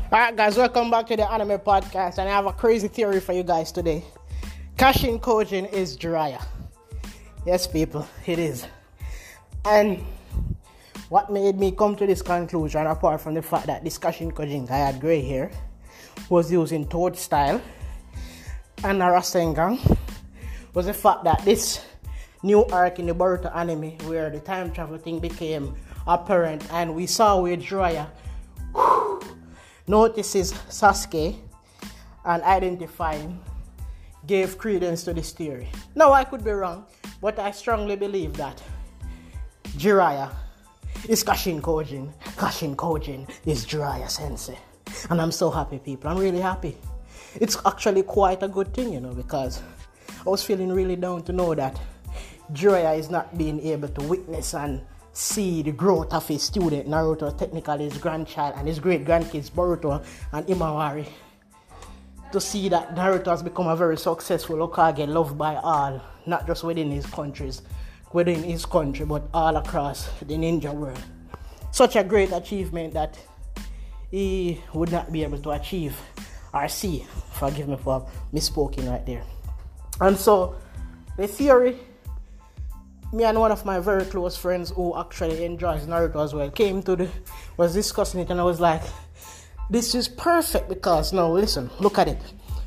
Alright guys, welcome back to the Anime Podcast, and I have a crazy theory for you guys today. Kashin Kojin is Jiraiya. Yes people, it is. And what made me come to this conclusion, apart from the fact that this Kashin Kojin guy had grey hair, was using Toad style and a Rasengan, was the fact that this new arc in the Boruto anime where the time travel thing became apparent and we saw where Jiraiya notices Sasuke and identifying gave credence to this theory. Now I could be wrong, but I strongly believe that Jiraiya is Kashin Kojin. Kashin Kojin is Jiraiya Sensei. And I'm so happy, people. I'm really happy. It's actually quite a good thing, because I was feeling really down to know that Jiraiya is not being able to witness and see the growth of his student Naruto, technically his grandchild and his great-grandkids Boruto and Imawari. To see that Naruto has become a very successful Hokage, loved by all, not just within his country, but all across the ninja world. Such a great achievement that he would not be able to achieve or see. Forgive me for misspoken right there. And so, the theory, me and one of my very close friends who actually enjoys Naruto as well was discussing it, and I was like, this is perfect because now listen, look at it.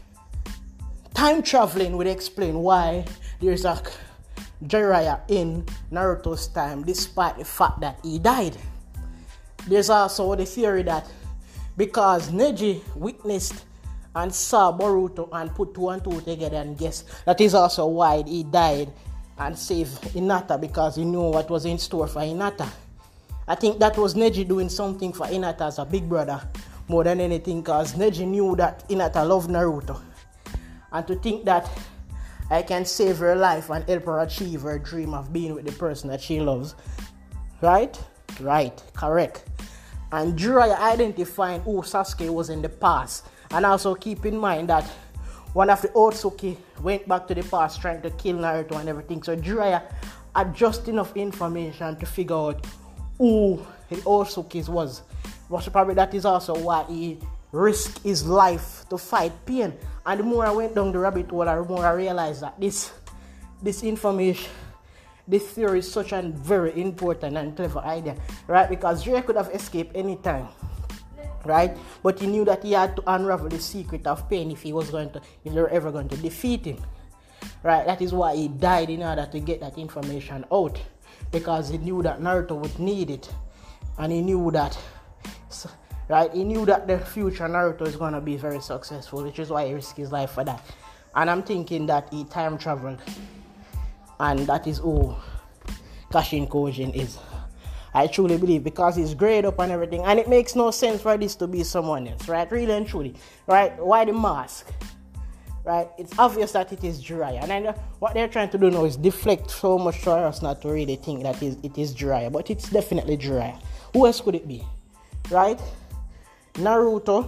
Time traveling would explain why there's a Jiraiya in Naruto's time despite the fact that he died. There's also the theory that because Neji witnessed and saw Boruto and put 2 and 2 together and guess that is also why he died and saved Hinata, because he knew what was in store for Hinata. I think that was Neji doing something for Hinata as a big brother more than anything, because Neji knew that Hinata loved Naruto. And to think that I can save her life and help her achieve her dream of being with the person that she loves. Right? Right. Correct. And Jiraiya identifying who Sasuke was in the past. And also keep in mind that one of the Otsutsuki went back to the past trying to kill Naruto and everything. So Jiraiya had just enough information to figure out who the Otsutsuki was. Probably that is also why he risked his life to fight pain. And the more I went down the rabbit hole, the more I realized that this information, this theory is such a very important and clever idea, right? Because Jiraiya could have escaped any time, right? But he knew that he had to unravel the secret of pain if they were ever going to defeat him, right? That is why he died, in order to get that information out, because he knew that Naruto would need it, and he knew that, right? He knew that the future Naruto is going to be very successful, which is why he risked his life for that. And I'm thinking that he time traveled, and that is who Kashin Kojin is. I truly believe, because he's grayed up and everything, and it makes no sense for this to be someone else, right? Really and truly, right? Why the mask, right? It's obvious that it is Jiraiya, and then what they're trying to do now is deflect so much for us not to really think that it is Jiraiya, but it's definitely Jiraiya. Who else could it be, right? Naruto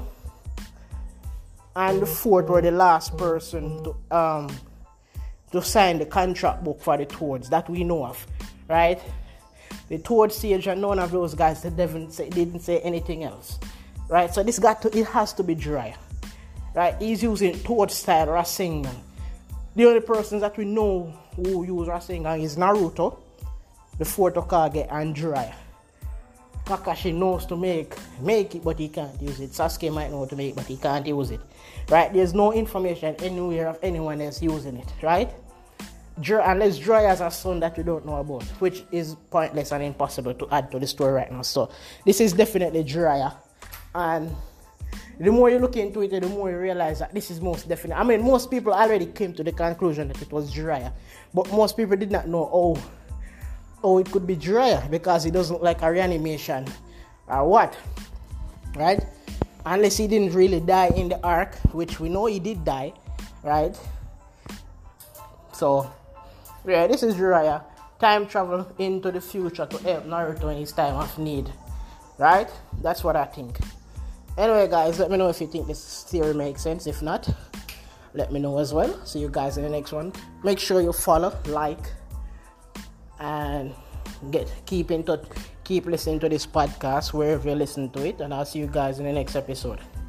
and the fourth were the last person to sign the contract book for the Toads that we know of, right? The Toad Sage and none of those guys didn't say anything else, right? So it has to be Jiraiya, right? He's using Toad style Rasengan. The only persons that we know who use Rasengan is Naruto, the fourth Hokage, and Jiraiya. Kakashi knows to make it, but he can't use it. Sasuke might know how to make it, but he can't use it, right? There's no information anywhere of anyone else using it, right? Unless Jiraiya has a son that we don't know about, which is pointless and impossible to add to the story right now. So this is definitely Jiraiya, and the more you look into it, the more you realize that this is most definitely. I mean, most people already came to the conclusion that it was Jiraiya, but most people did not know it could be Jiraiya, because he doesn't look like a reanimation or what, right? Unless he didn't really die in the arc, which we know he did die, right? So yeah, this is Jiraiya. Time travel into the future to help Naruto in his time of need, right? That's what I think. Anyway, guys, let me know if you think this theory makes sense. If not, let me know as well. See you guys in the next one. Make sure you follow, like, and keep in touch, keep listening to this podcast wherever you listen to it, and I'll see you guys in the next episode.